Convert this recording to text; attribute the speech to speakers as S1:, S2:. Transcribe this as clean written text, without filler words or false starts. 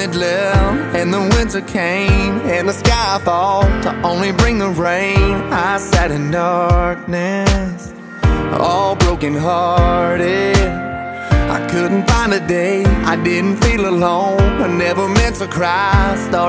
S1: had left and the winter came and the sky fall to only bring the rain. I sat in darkness, all broken hearted. I couldn't find a day I didn't feel alone. I never meant to cry.